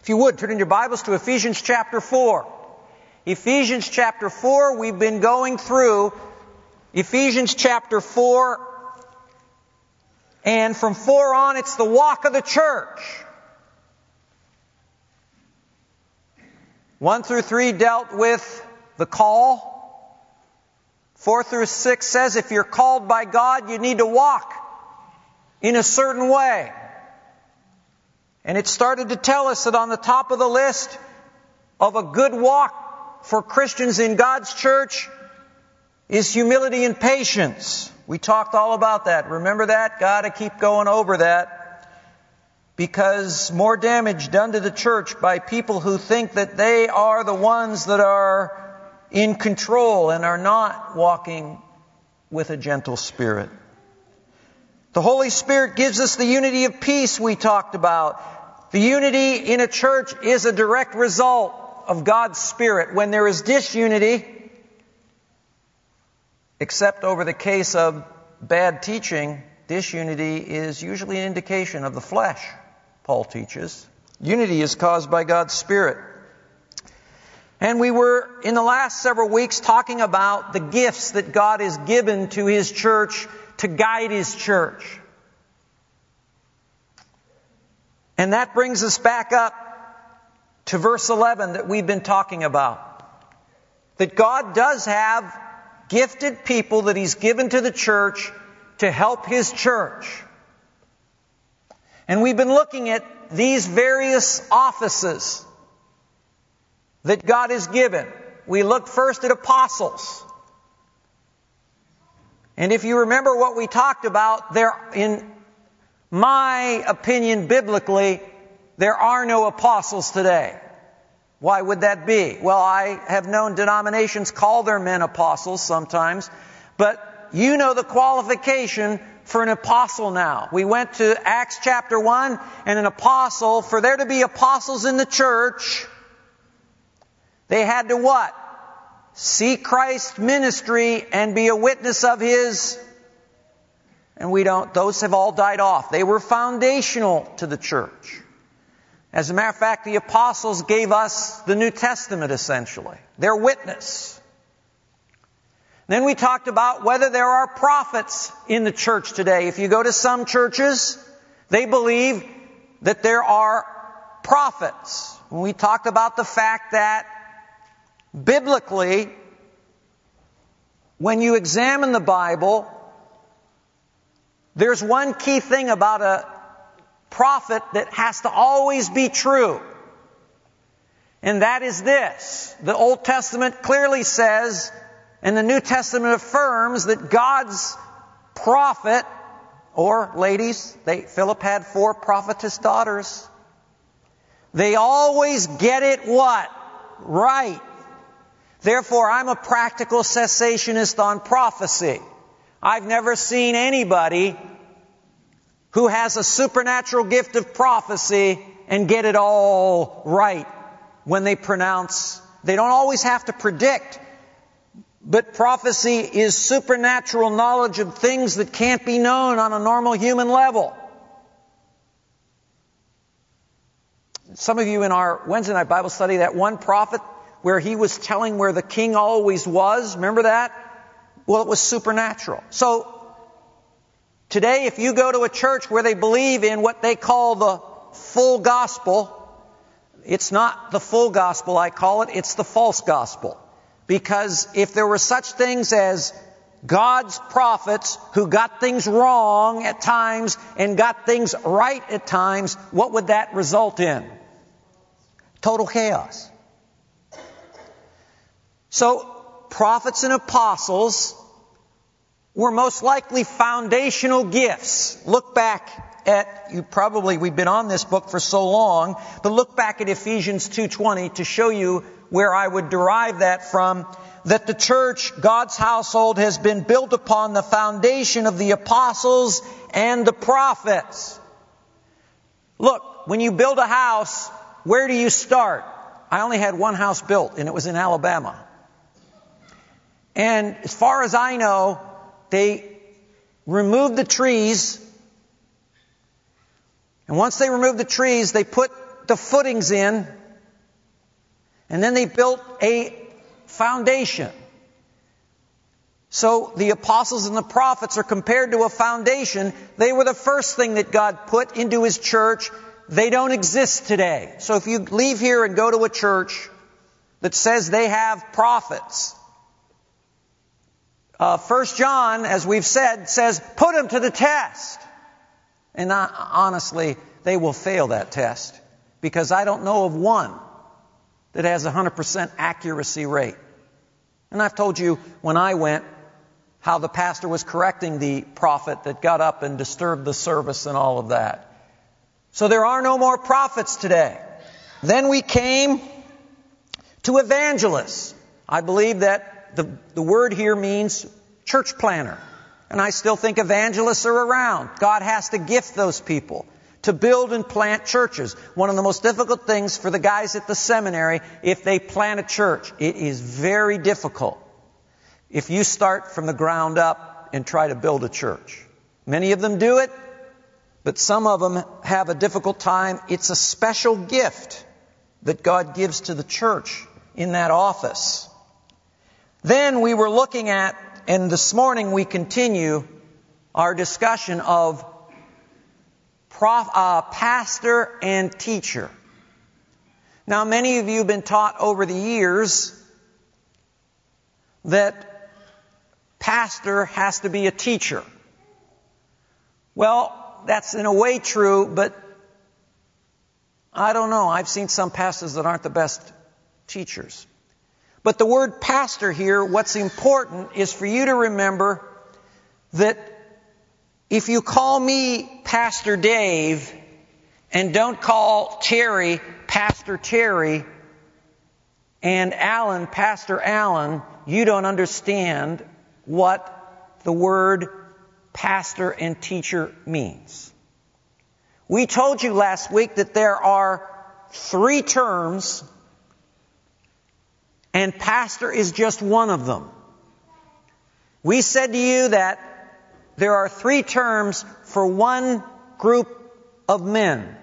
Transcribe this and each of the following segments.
If you would, turn in your Bibles to Ephesians chapter 4. Ephesians chapter 4, we've been going through Ephesians chapter 4, and from 4 on, it's the walk of the church. 1 through 3 dealt with the call. 4 through 6 says if you're called by God, you need to walk in a certain way. And it started to tell us that on the top of the list of a good walk for Christians in God's church is humility and patience. We talked all about that. Remember that? Got to keep going over that. Because more damage done to the church by people who think that they are the ones that are in control and are not walking with a gentle spirit. The Holy Spirit gives us the unity of peace we talked about. The unity in a church is a direct result of God's Spirit. When there is disunity, except over the case of bad teaching, disunity is usually an indication of the flesh, Paul teaches. Unity is caused by God's Spirit. And we were, in the last several weeks, talking about the gifts that God has given to His church to guide His church. And that brings us back up to verse 11 that we've been talking about. That God does have gifted people that He's given to the church to help His church. And we've been looking at these various offices that God has given. We looked first at apostles. And if you remember what we talked about, in my opinion, biblically, there are no apostles today. Why would that be? Well, I have known denominations call their men apostles sometimes, but you know the qualification for an apostle now. We went to Acts chapter 1, and an apostle, for there to be apostles in the church, they had to what? See Christ's ministry and be a witness of His. And those have all died off. They were foundational to the church. As a matter of fact, the apostles gave us the New Testament essentially. Their witness. Then we talked about whether there are prophets in the church today. If you go to some churches, they believe that there are prophets. We talked about the fact that biblically, when you examine the Bible, there's one key thing about a prophet that has to always be true. And that is this. The Old Testament clearly says, and the New Testament affirms, that God's prophet, or ladies, Philip had 4 prophetess daughters. They always get it what? Right. Therefore, I'm a practical cessationist on prophecy. I've never seen anybody who has a supernatural gift of prophecy and get it all right when they pronounce. They don't always have to predict, but prophecy is supernatural knowledge of things that can't be known on a normal human level. Some of you in our Wednesday night Bible study, that one prophet where he was telling where the king always was, remember that? Well, it was supernatural. So, today if you go to a church where they believe in what they call the full gospel, it's not the full gospel I call it, it's the false gospel. Because if there were such things as God's prophets who got things wrong at times and got things right at times, what would that result in? Total chaos. So, prophets and apostles were most likely foundational gifts. Look back at, we've been on this book for so long, but look back at Ephesians 2:20 to show you where I would derive that from, that the church, God's household, has been built upon the foundation of the apostles and the prophets. Look, when you build a house, where do you start? I only had one house built, and it was in Alabama. And as far as I know, they removed the trees. And once they removed the trees, they put the footings in, and then they built a foundation. So the apostles and the prophets are compared to a foundation. They were the first thing that God put into His church. They don't exist today. So if you leave here and go to a church that says they have prophets, 1 John, as we've said, says, put them to the test. And honestly, they will fail that test, because I don't know of one that has a 100% accuracy rate. And I've told you when I went how the pastor was correcting the prophet that got up and disturbed the service and all of that. So there are no more prophets today. Then we came to evangelists. I believe that the word here means church planner. And I still think evangelists are around. God has to gift those people to build and plant churches. One of the most difficult things for the guys at the seminary, if they plant a church, it is very difficult if you start from the ground up and try to build a church. Many of them do it, but some of them have a difficult time. It's a special gift that God gives to the church in that office. Then we were looking at, and this morning we continue our discussion of pastor and teacher. Now, many of you have been taught over the years that pastor has to be a teacher. Well, that's in a way true, but I don't know. I've seen some pastors that aren't the best teachers. But the word pastor here, what's important is for you to remember that if you call me Pastor Dave and don't call Terry Pastor Terry and Alan Pastor Alan, you don't understand what the word pastor and teacher means. We told you last week that there are 3 terms, and pastor is just one of them. We said to you that there are 3 terms for one group of men.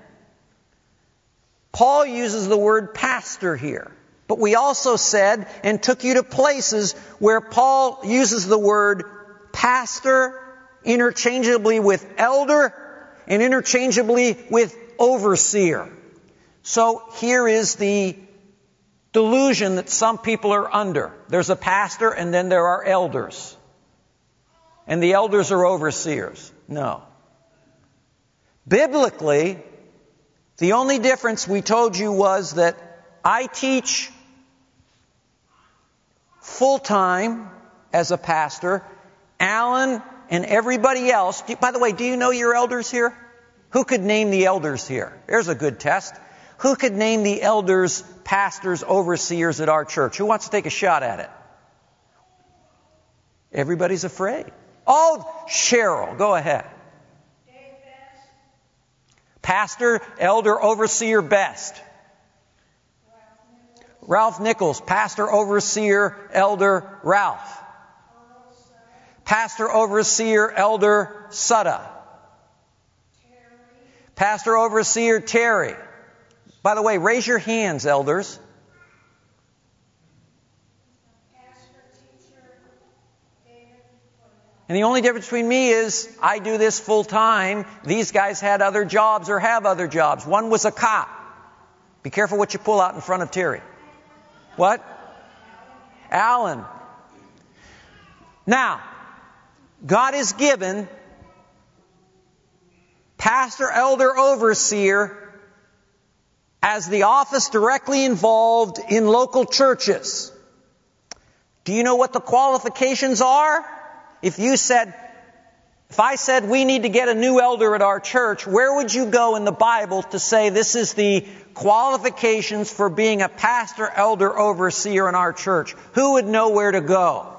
Paul uses the word pastor here. But we also said and took you to places where Paul uses the word pastor interchangeably with elder and interchangeably with overseer. So here is the delusion that some people are under. There's a pastor and then there are elders. And the elders are overseers. No. Biblically, the only difference we told you was that I teach full-time as a pastor. Alan and everybody else. By the way, do you know your elders here? Who could name the elders here? There's a good test. Who could name the elders, pastors, overseers at our church? Who wants to take a shot at it? Everybody's afraid. Oh, Cheryl, go ahead. Pastor, elder, overseer, best. Ralph Nichols, pastor, overseer, elder, Ralph. Pastor, overseer, elder, Sutta. Pastor, overseer, Terry. By the way, raise your hands, elders. And the only difference between me is I do this full time. These guys had other jobs or have other jobs. One was a cop. Be careful what you pull out in front of Terry. What? Alan. Now, God has given pastor, elder, overseer as the office directly involved in local churches. Do you know what the qualifications are? If I said we need to get a new elder at our church, where would you go in the Bible to say this is the qualifications for being a pastor, elder, overseer in our church? Who would know where to go?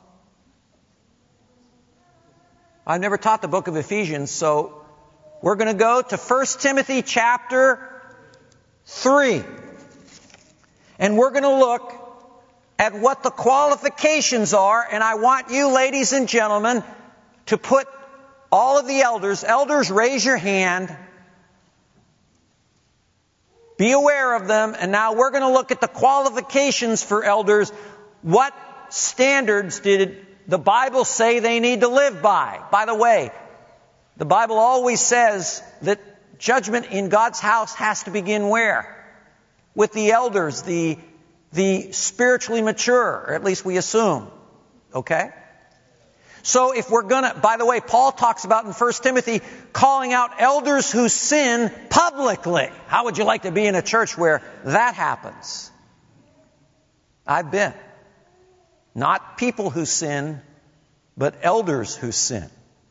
I've never taught the book of Ephesians, so we're going to go to 1 Timothy chapter 3. And we're going to look at what the qualifications are, and I want you, ladies and gentlemen, to put all of the elders, raise your hand. Be aware of them. And now we're going to look at the qualifications for elders. What standards did the Bible say they need to live by? By the way, the Bible always says that judgment in God's house has to begin where? With the elders, the spiritually mature, or at least we assume. Okay? So if we're gonna, by the way, Paul talks about in 1 Timothy calling out elders who sin publicly. How would you like to be in a church where that happens? I've been. Not people who sin, but elders who sin.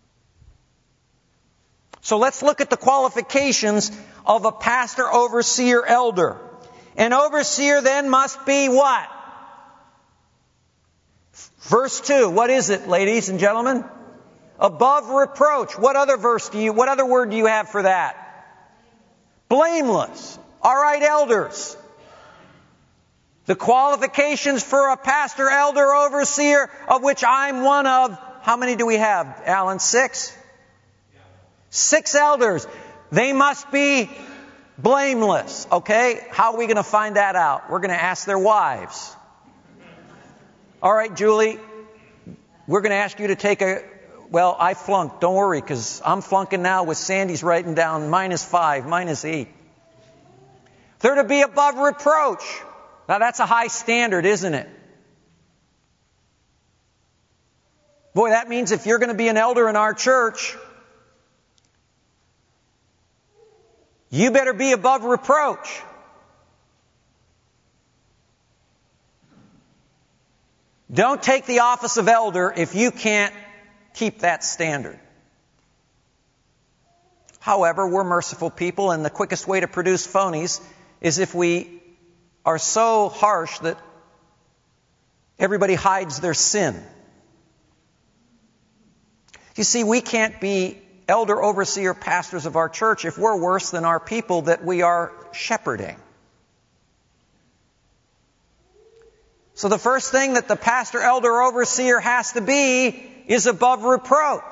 So let's look at the qualifications of a pastor, overseer, elder. An overseer then must be what? Verse 2. What is it, ladies and gentlemen? Above reproach. What other word do you have for that? Blameless. All right, elders. The qualifications for a pastor, elder, overseer, of which I'm one of. How many do we have, Alan? 6? 6 elders. They must be blameless. Okay? How are we going to find that out? We're going to ask their wives. All right, Julie. We're going to ask you to take well, I flunked. Don't worry, because I'm flunking now with Sandy's writing down -5, -8. They're to be above reproach. Now that's a high standard, isn't it? Boy, that means if you're going to be an elder in our church, you better be above reproach. Don't take the office of elder if you can't keep that standard. However, we're merciful people, and the quickest way to produce phonies is if we are so harsh that everybody hides their sin. You see, we can't be elder, overseer, pastors of our church if we're worse than our people that we are shepherding. So the first thing that the pastor, elder, overseer has to be is above reproach.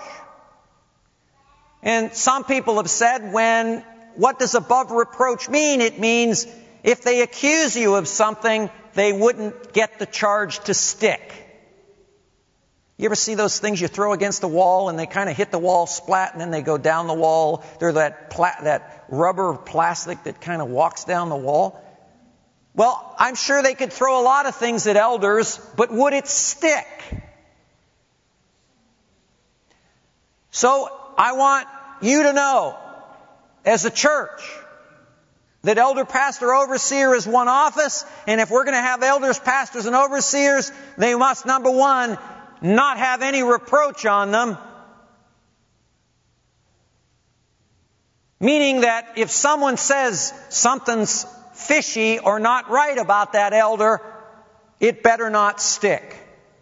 And some people have said, what does above reproach mean? It means if they accuse you of something, they wouldn't get the charge to stick. You ever see those things you throw against the wall and they kind of hit the wall, splat, and then they go down the wall? They're that rubber plastic that kind of walks down the wall. Well, I'm sure they could throw a lot of things at elders, but would it stick? So I want you to know, as a church, that elder, pastor, overseer is one office, and if we're going to have elders, pastors, and overseers, they must, number one, not have any reproach on them. Meaning that if someone says something's fishy or not right about that elder, it better not stick.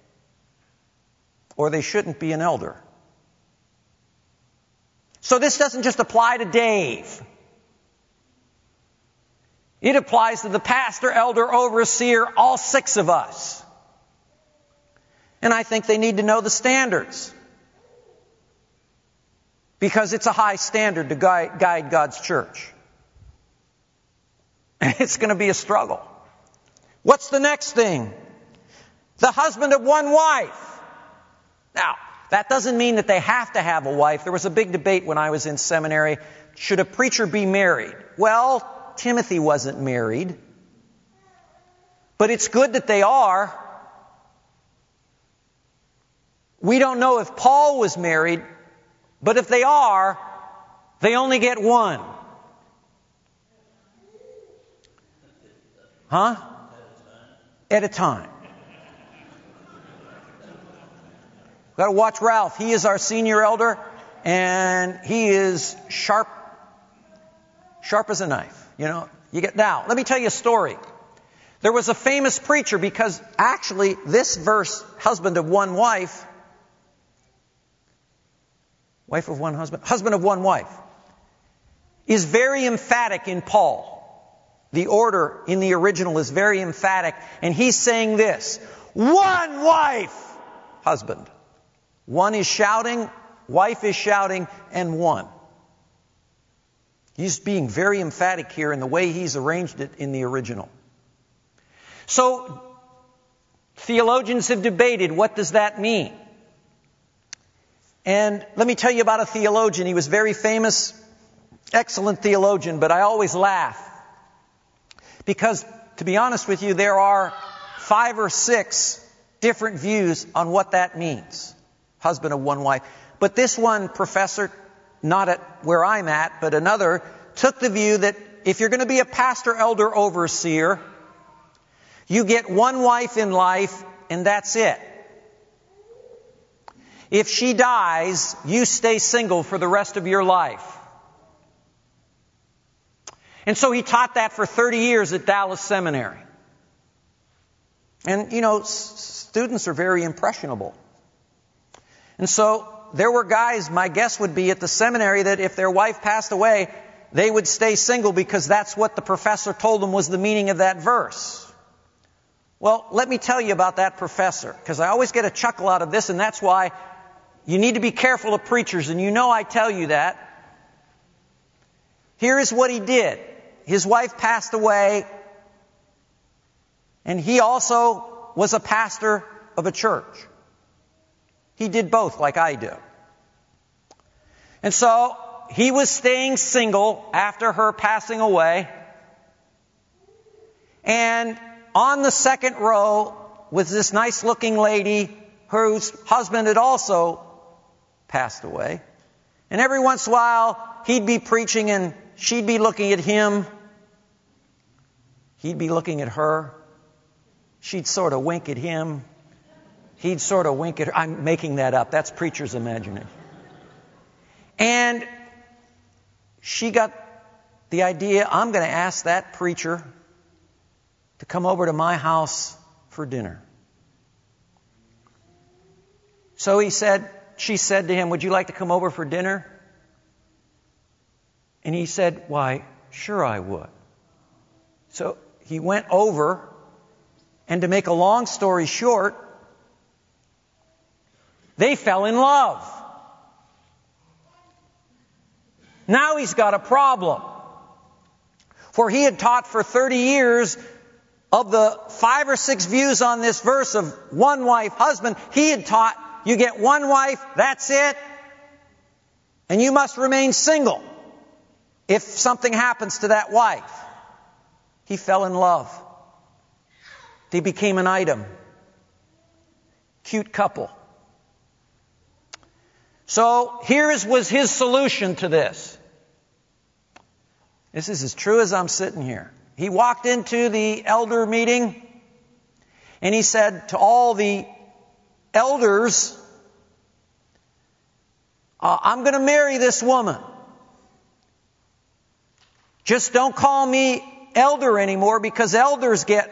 Or they shouldn't be an elder. So this doesn't just apply to Dave. It applies to the pastor, elder, overseer, all 6 of us. And I think they need to know the standards. Because it's a high standard to guide God's church. And it's going to be a struggle. What's the next thing? The husband of one wife. Now, that doesn't mean that they have to have a wife. There was a big debate when I was in seminary. Should a preacher be married? Well, Timothy wasn't married. But it's good that they are. We don't know if Paul was married, but if they are, they only get one. Huh? At a time. Got to watch Ralph. He is our senior elder, and he is sharp as a knife. Now, let me tell you a story. There was a famous preacher, because actually this verse, husband of one wife of one husband of one wife, is very emphatic in Paul. The order in the original is very emphatic, and he's saying this: one wife, husband. One is shouting, wife is shouting, and one. He's being very emphatic here in the way he's arranged it in the original. So, theologians have debated, what does that mean? And let me tell you about a theologian. He was very famous, excellent theologian, but I always laugh. Because, to be honest with you, there are 5 or 6 different views on what that means. Husband of one wife. But this one professor, not at where I'm at, but another, took the view that if you're going to be a pastor, elder, overseer, you get one wife in life and that's it. If she dies, you stay single for the rest of your life. And so he taught that for 30 years at Dallas Seminary. And, students are very impressionable. And so there were guys, my guess would be at the seminary, that if their wife passed away, they would stay single because that's what the professor told them was the meaning of that verse. Well, let me tell you about that professor, because I always get a chuckle out of this, and that's why you need to be careful of preachers, and I tell you that. Here is what he did. His wife passed away, and he also was a pastor of a church. He did both like I do. And so he was staying single after her passing away. And on the second row was this nice looking lady whose husband had also passed away. And every once in a while he'd be preaching and she'd be looking at him. He'd be looking at her. She'd sort of wink at him. He'd sort of wink at her. I'm making that up. That's preacher's imagination. And she got the idea, I'm going to ask that preacher to come over to my house for dinner. So she said to him, would you like to come over for dinner? And he said, why, sure I would. So he went over, and to make a long story short, they fell in love. Now he's got a problem. For he had taught for 30 years of the 5 or 6 views on this verse of one wife, husband. He had taught you get one wife, that's it, and you must remain single if something happens to that wife. He fell in love. They became an item. Cute couple. So was his solution to this. This is as true as I'm sitting here. He walked into the elder meeting and he said to all the elders, I'm going to marry this woman. Just don't call me elder anymore, because elders get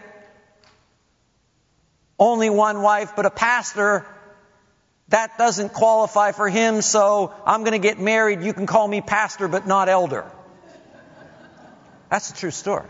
only one wife, but a pastor, that doesn't qualify for him, so I'm going to get married. You can call me pastor, but not elder. That's a true story.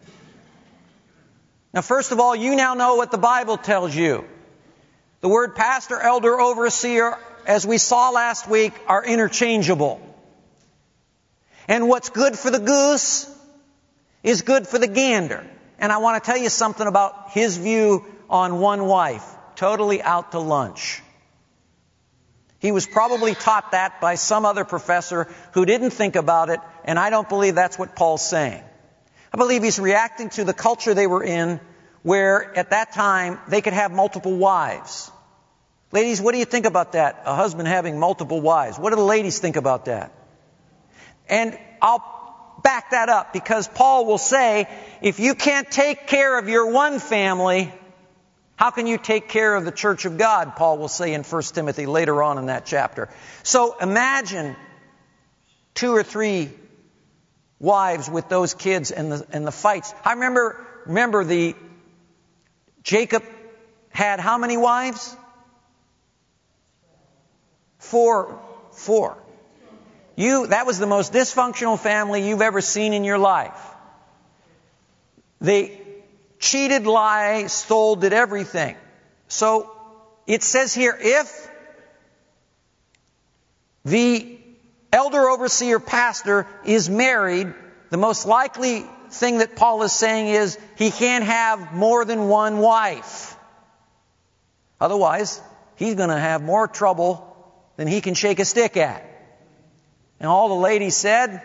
Now, first of all, you now know what the Bible tells you. The word pastor, elder, overseer, as we saw last week, are interchangeable. And what's good for the goose is good for the gander. And I want to tell you something about his view on one wife. Totally out to lunch. He was probably taught that by some other professor who didn't think about it, and I don't believe that's what Paul's saying. I believe he's reacting to the culture they were in, where at that time they could have multiple wives. Ladies, what do you think about that? A husband having multiple wives. What do the ladies think about that? And I'll back that up, because Paul will say, if you can't take care of your one family, how can you take care of the church of God? Paul will say in 1 Timothy later on in that chapter. So imagine 2 or 3 wives with those kids and the fights. I remember Jacob had how many wives? 4. That was the most dysfunctional family you've ever seen in your life. They cheated, lied, stole, did everything. So it says here, if the elder, overseer, pastor is married, the most likely thing that Paul is saying is he can't have more than one wife. Otherwise, he's going to have more trouble than he can shake a stick at. And all the ladies said,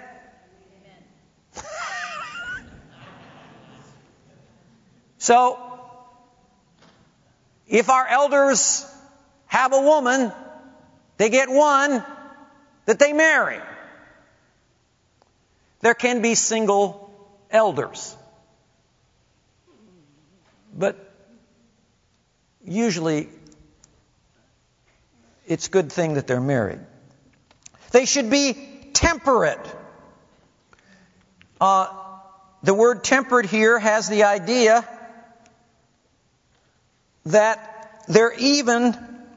so, if our elders have a woman, they get one that they marry. There can be single elders. But usually, it's a good thing that they're married. They should be temperate. The word temperate here has the idea that they're even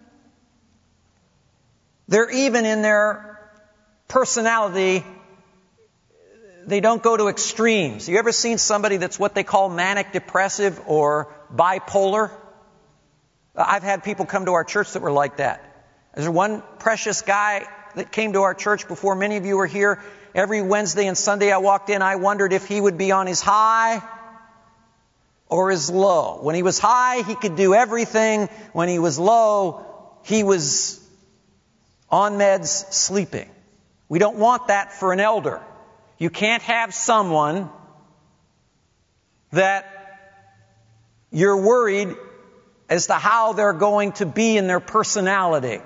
in their personality. They don't go to extremes. You ever seen somebody that's what they call manic depressive or bipolar? I've had people come to our church that were like that. There's one precious guy that came to our church before many of you were here. Every Wednesday and Sunday I walked in, I wondered if he would be on his high or his low. When he was high, he could do everything. When he was low, he was on meds, sleeping. We don't want that for an elder. You can't have someone that you're worried as to how they're going to be in their personality.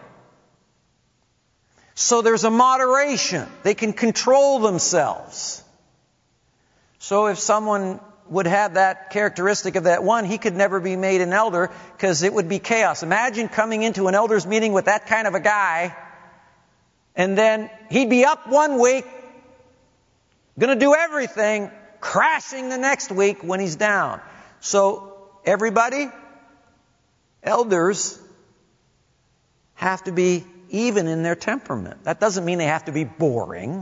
So there's a moderation. They can control themselves. So if someone would have that characteristic of that one, he could never be made an elder because it would be chaos. Imagine coming into an elders meeting with that kind of a guy, and then he'd be up one week, going to do everything, crashing the next week when he's down. So everybody, elders have to be even in their temperament. That doesn't mean they have to be boring,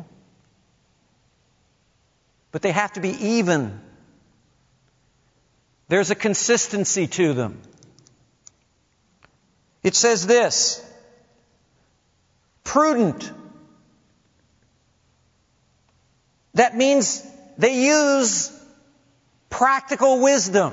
but they have to be even. There's a consistency to them. It says this, prudent. That means they use practical wisdom.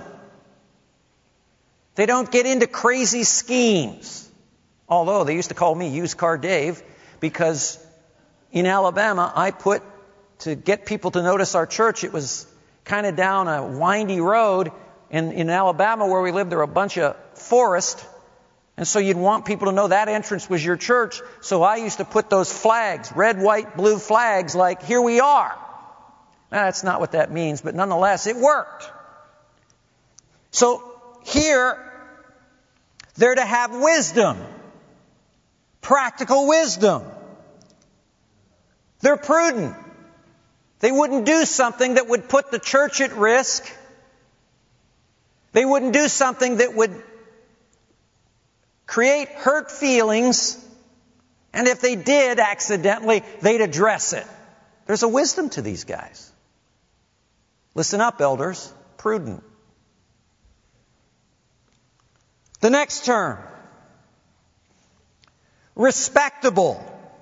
They don't get into crazy schemes. Although they used to call me Used Car Dave because in Alabama I put, to get people to notice our church, it was kind of down a windy road. And in Alabama where we lived, there were a bunch of forest. And so you'd want people to know that entrance was your church. So I used to put those flags, red, white, blue flags, like, here we are. Now, that's not what that means, but nonetheless, it worked. So here, they're to have wisdom. Practical wisdom. They're prudent. They wouldn't do something that would put the church at risk. They wouldn't do something that would create hurt feelings. And if they did accidentally, they'd address it. There's a wisdom to these guys. Listen up, elders. Prudent. The next term. Respectable.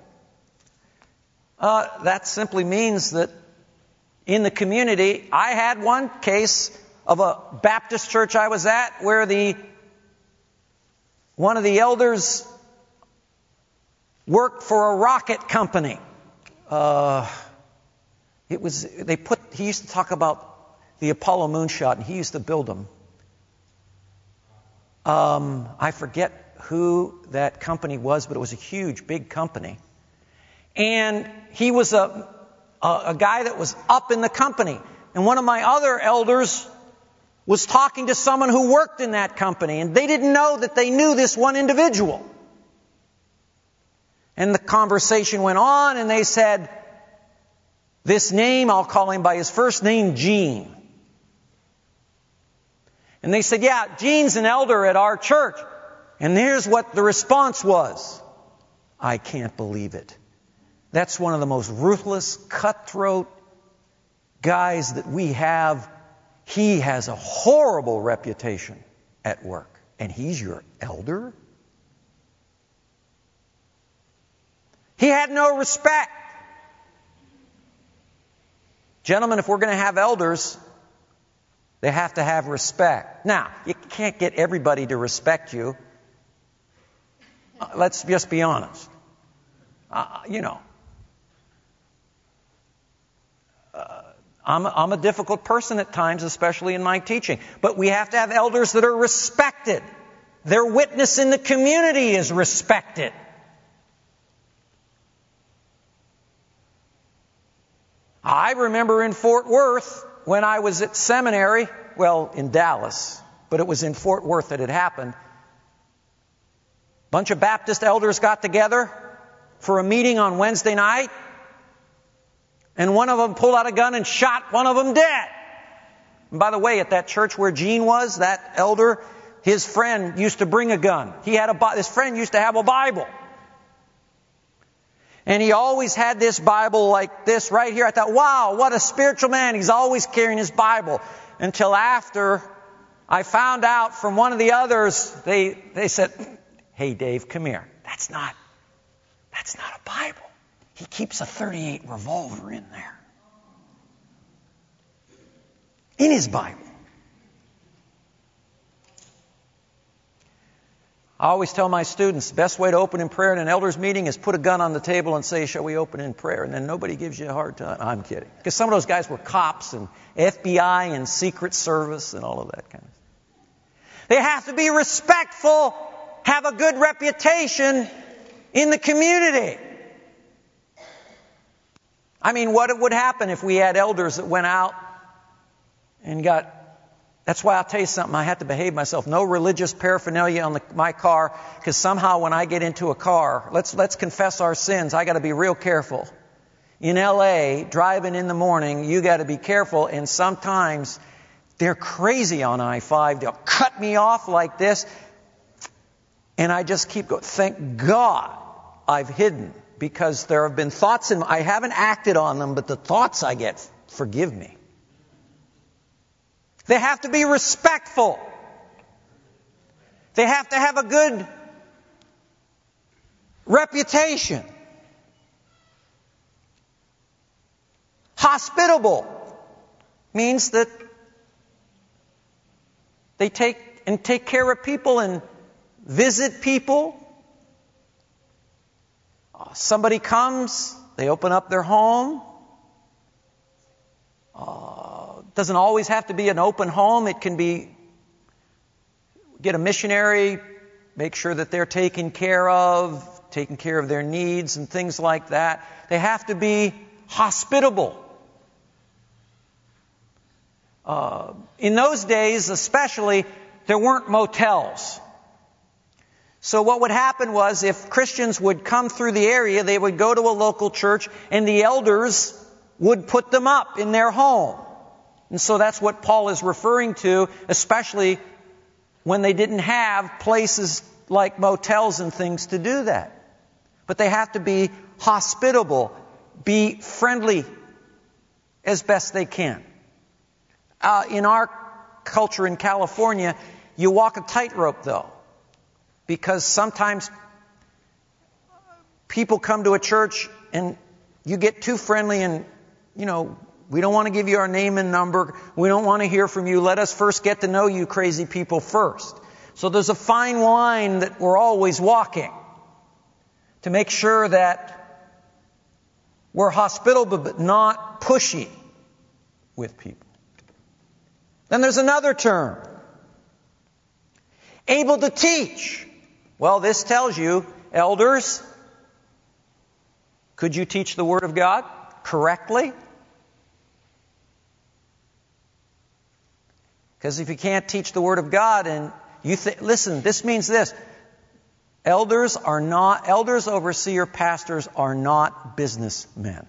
That simply means that in the community, I had one case of a Baptist church I was at where one of the elders worked for a rocket company. He used to talk about the Apollo moonshot, and he used to build them. I forget who that company was, but it was a huge, big company. And he was a guy that was up in the company. And one of my other elders was talking to someone who worked in that company, and they didn't know that they knew this one individual. And the conversation went on, and they said, this name, I'll call him by his first name, Gene. And they said, yeah, Gene's an elder at our church. And here's what the response was. I can't believe it. That's one of the most ruthless, cutthroat guys that we have. He has a horrible reputation at work. And he's your elder? He had no respect. Gentlemen, if we're going to have elders, they have to have respect. Now, you can't get everybody to respect you. Let's just be honest. I'm a difficult person at times, especially in my teaching. But we have to have elders that are respected. Their witness in the community is respected. I remember in Fort Worth, when I was at seminary, well, in Dallas, but it was in Fort Worth that it happened. A bunch of Baptist elders got together for a meeting on Wednesday night, and one of them pulled out a gun and shot one of them dead. And by the way, at that church where Gene was, that elder, his friend used to bring a gun. His friend used to have a Bible. And he always had this Bible like this right here. I thought, wow, what a spiritual man. He's always carrying his Bible. Until after I found out from one of the others, they said, hey, Dave, come here. That's not a Bible. He keeps a .38 revolver in there. In his Bible. I always tell my students, the best way to open in prayer in an elders meeting is put a gun on the table and say, shall we open in prayer? And then nobody gives you a hard time. I'm kidding. Because some of those guys were cops and FBI and Secret Service and all of that kind of stuff. They have to be respectful, have a good reputation in the community. I mean, what would happen if we had elders that went out and got... That's why I'll tell you something. I have to behave myself. No religious paraphernalia on my car, because somehow when I get into a car, let's confess our sins. I got to be real careful. In L.A., driving in the morning, you got to be careful. And sometimes they're crazy on I-5. They'll cut me off like this, and I just keep going. Thank God I've hidden, because there have been thoughts I haven't acted on them, but the thoughts I get, forgive me. They have to be respectful. They have to have a good reputation. Hospitable means that they take care of people and visit people. Somebody comes, they open up their home. Doesn't always have to be an open home. It can be, get a missionary, make sure that they're taking care of their needs and things like that. They have to be hospitable. In those days, especially, there weren't motels. So what would happen was, if Christians would come through the area, they would go to a local church, and the elders would put them up in their home. And so that's what Paul is referring to, especially when they didn't have places like motels and things to do that. But they have to be hospitable, be friendly as best they can. In our culture in California, you walk a tightrope, though, because sometimes people come to a church and you get too friendly and, we don't want to give you our name and number. We don't want to hear from you. Let us first get to know you crazy people first. So there's a fine line that we're always walking to make sure that we're hospitable but not pushy with people. Then there's another term. Able to teach. Well, this tells you, elders, could you teach the Word of God correctly? Because if you can't teach the Word of God and listen, this means this. Elders, overseer, pastors are not businessmen.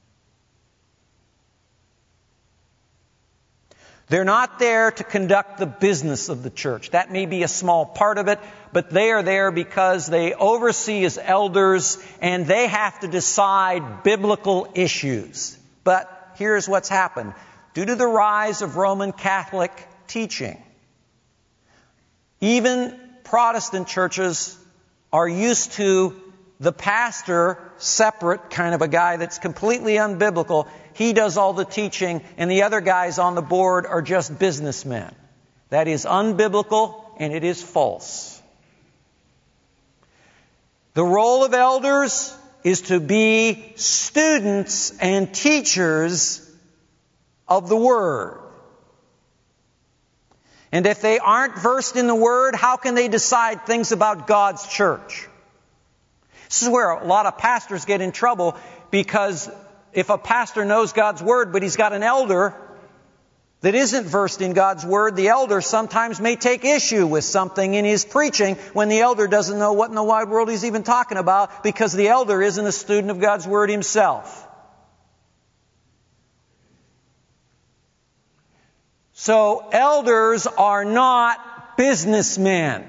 They're not there to conduct the business of the church. That may be a small part of it, but they are there because they oversee as elders and they have to decide biblical issues. But here's what's happened. Due to the rise of Roman Catholic teaching, even Protestant churches are used to the pastor separate, kind of a guy that's completely unbiblical. he does all the teaching, and the other guys on the board are just businessmen. That is unbiblical, and it is false. The role of elders is to be students and teachers of the Word. And if they aren't versed in the Word, how can they decide things about God's church? This is where a lot of pastors get in trouble, because if a pastor knows God's Word, but he's got an elder that isn't versed in God's Word, the elder sometimes may take issue with something in his preaching when the elder doesn't know what in the wide world he's even talking about, because the elder isn't a student of God's Word himself. So elders are not businessmen.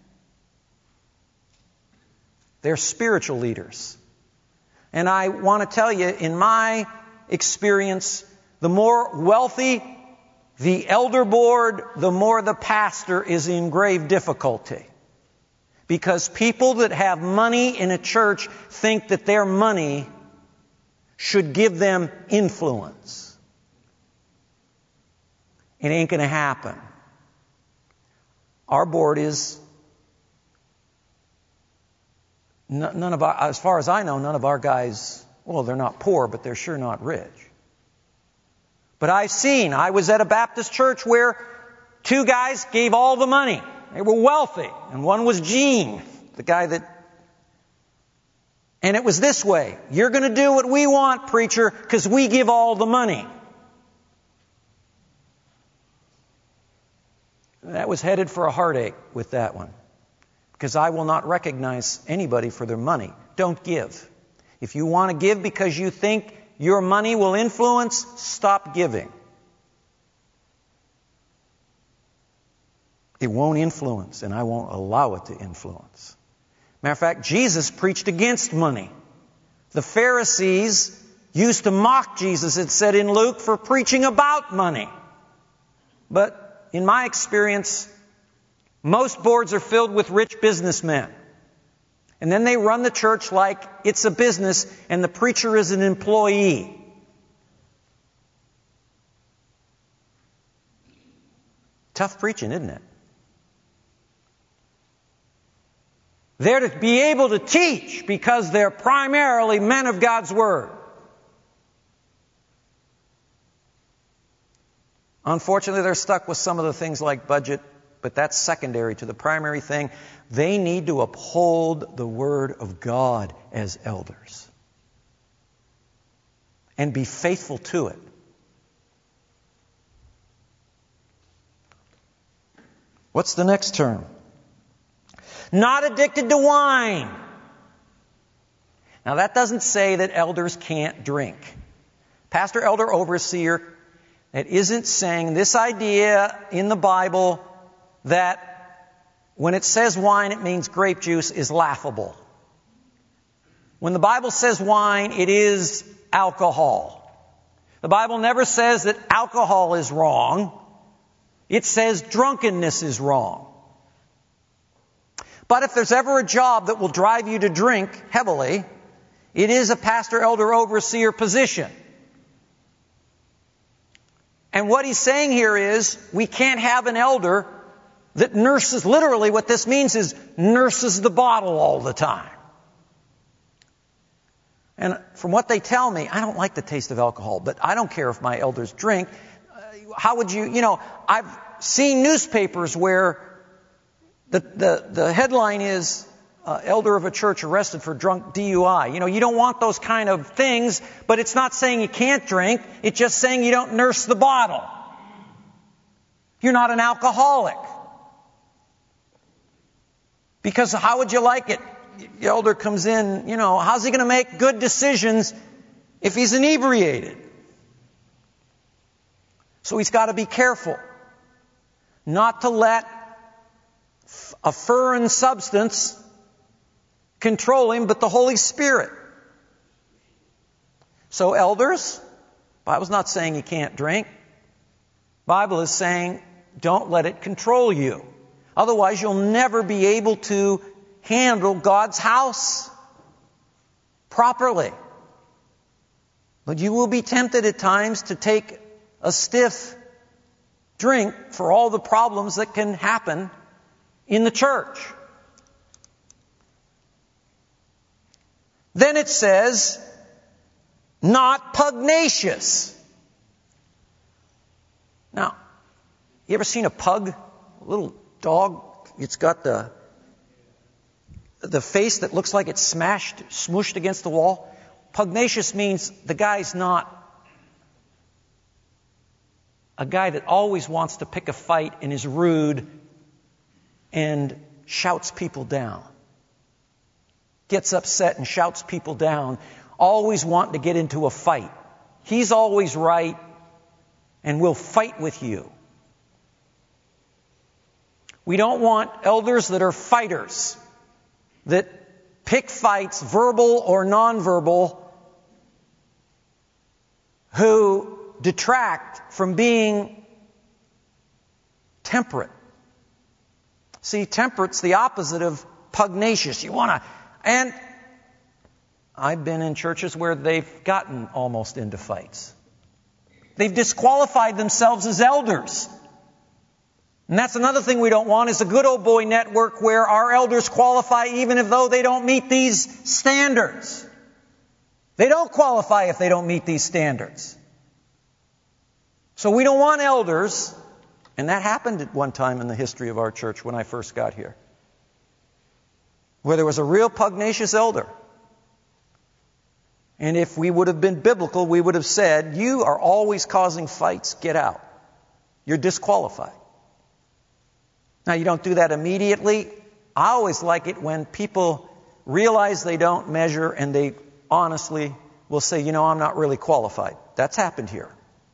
They're spiritual leaders. And I want to tell you, in my experience, the more wealthy the elder board, the more the pastor is in grave difficulty. Because people that have money in a church think that their money should give them influence. It ain't going to happen. Our board is, none of our, as far as I know, none of our guys, well, they're not poor, but they're sure not rich. But I was at a Baptist church where two guys gave all the money. They were wealthy. And one was Gene, the guy that... And it was this way: you're going to do what we want, preacher, because we give all the money. That was headed for a heartache with that one. Because I will not recognize anybody for their money. Don't give. If you want to give because you think your money will influence, stop giving. It won't influence, and I won't allow it to influence. Matter of fact, Jesus preached against money. The Pharisees used to mock Jesus, it said in Luke, for preaching about money. But in my experience, most boards are filled with rich businessmen. And then they run the church like it's a business and the preacher is an employee. Tough preaching, isn't it? They're to be able to teach because they're primarily men of God's Word. Unfortunately, they're stuck with some of the things like budget, but that's secondary to the primary thing. They need to uphold the Word of God as elders and be faithful to it. What's the next term? Not addicted to wine. Now that doesn't say that elders can't drink. Pastor, elder, overseer, it isn't saying this idea in the Bible that when it says wine, it means grape juice, is laughable. When the Bible says wine, it is alcohol. The Bible never says that alcohol is wrong. It says drunkenness is wrong. But if there's ever a job that will drive you to drink heavily, it is a pastor, elder, overseer position. And what he's saying here is we can't have an elder that nurses, literally what this means is nurses the bottle all the time. And from what they tell me, I don't like the taste of alcohol, but I don't care if my elders drink. How would you, I've seen newspapers where the headline is, elder of a church arrested for drunk DUI. You don't want those kind of things, but it's not saying you can't drink. It's just saying you don't nurse the bottle. You're not an alcoholic. Because how would you like it? The elder comes in, how's he going to make good decisions if he's inebriated? So he's got to be careful not to let a foreign substance control him, but the Holy Spirit. So elders, Bible's not saying you can't drink. Bible is saying don't let it control you. Otherwise you'll never be able to handle God's house properly. But you will be tempted at times to take a stiff drink for all the problems that can happen in the church. Then it says, not pugnacious. Now, you ever seen a pug? A little dog? It's got the face that looks like it's smooshed against the wall. Pugnacious means the guy's not a guy that always wants to pick a fight and is rude and shouts people down. Gets upset and shouts people down. Always wanting to get into a fight. He's always right and will fight with you. We don't want elders that are fighters, that pick fights, verbal or nonverbal, who detract from being temperate. See, temperate's the opposite of pugnacious. You want to, and I've been in churches where they've gotten almost into fights. They've disqualified themselves as elders. And that's another thing we don't want, is a good old boy network where our elders qualify even if though they don't meet these standards. They don't qualify if they don't meet these standards. So we don't want elders, and that happened at one time in the history of our church when I first got here, where there was a real pugnacious elder. And if we would have been biblical, we would have said, you are always causing fights, get out. You're disqualified. Now, you don't do that immediately. I always like it when people realize they don't measure and they honestly will say, you know, I'm not really qualified. That's happened here.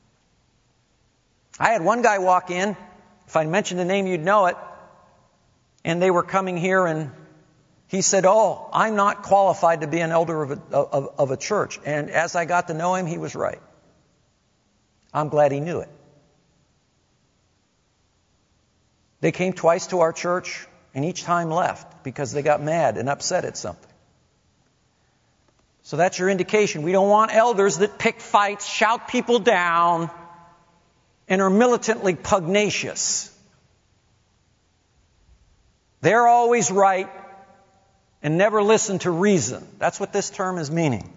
I had one guy walk in. If I mentioned the name, you'd know it. And they were coming here and he said, oh, I'm not qualified to be an elder of a church. And as I got to know him, he was right. I'm glad he knew it. They came twice to our church and each time left because they got mad and upset at something. So that's your indication. We don't want elders that pick fights, shout people down, and are militantly pugnacious. They're always right and never listen to reason. That's what this term is meaning.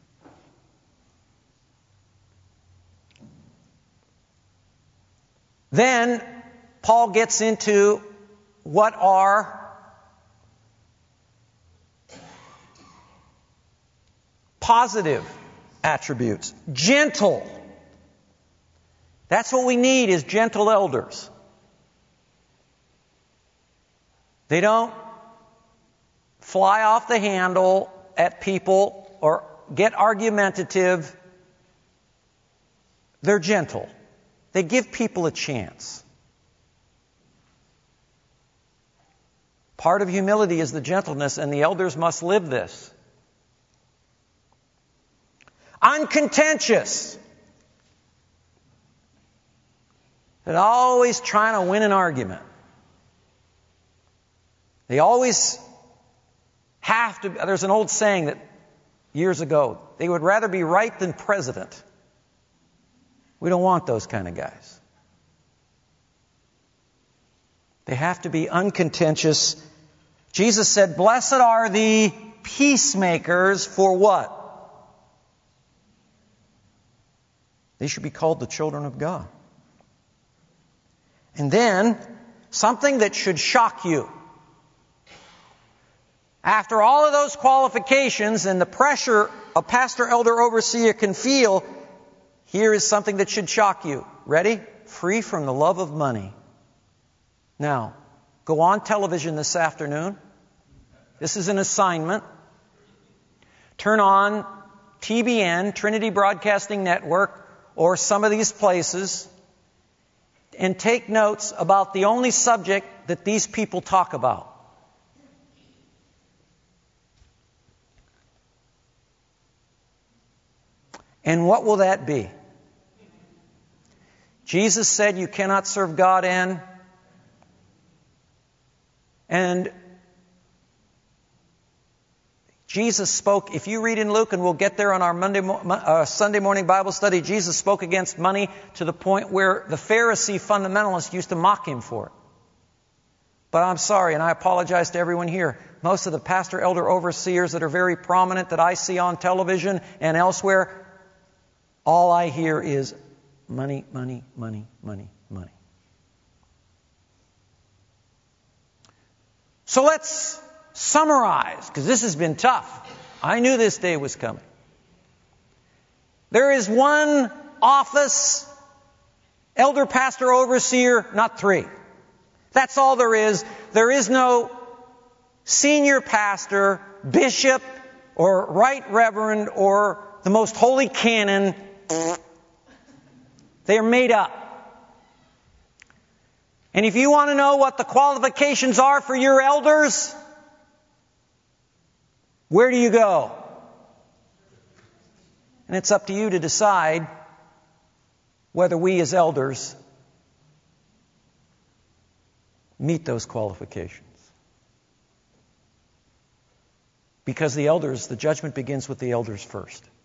Then Paul gets into what are positive attributes. Gentle. That's what we need, is gentle elders. They don't fly off the handle at people or get argumentative. They're gentle. They give people a chance. Part of humility is the gentleness, and the elders must live this. Uncontentious. They're always trying to win an argument. They always have to. There's an old saying that years ago, they would rather be right than president. We don't want those kind of guys. They have to be uncontentious. Jesus said, blessed are the peacemakers, for what? They should be called the children of God. And then, something that should shock you. After all of those qualifications and the pressure a pastor, elder, overseer can feel, here is something that should shock you. Ready? Free from the love of money. Now, go on television this afternoon. This is an assignment. Turn on TBN, Trinity Broadcasting Network, or some of these places, and take notes about the only subject that these people talk about. And what will that be? Jesus said you cannot serve God and Jesus spoke, if you read in Luke, and we'll get there on our Sunday morning Bible study, Jesus spoke against money to the point where the Pharisee fundamentalists used to mock him for it. But I'm sorry, and I apologize to everyone here. Most of the pastor, elder, overseers that are very prominent that I see on television and elsewhere, all I hear is money, money, money, money, money. So let's summarize, because this has been tough. I knew this day was coming. There is one office, elder, pastor, overseer, not three. That's all there is. There is no senior pastor, bishop, or right reverend, or the most holy canon. They are made up. And if you want to know what the qualifications are for your elders, where do you go? And it's up to you to decide whether we as elders meet those qualifications. Because the judgment begins with the elders first.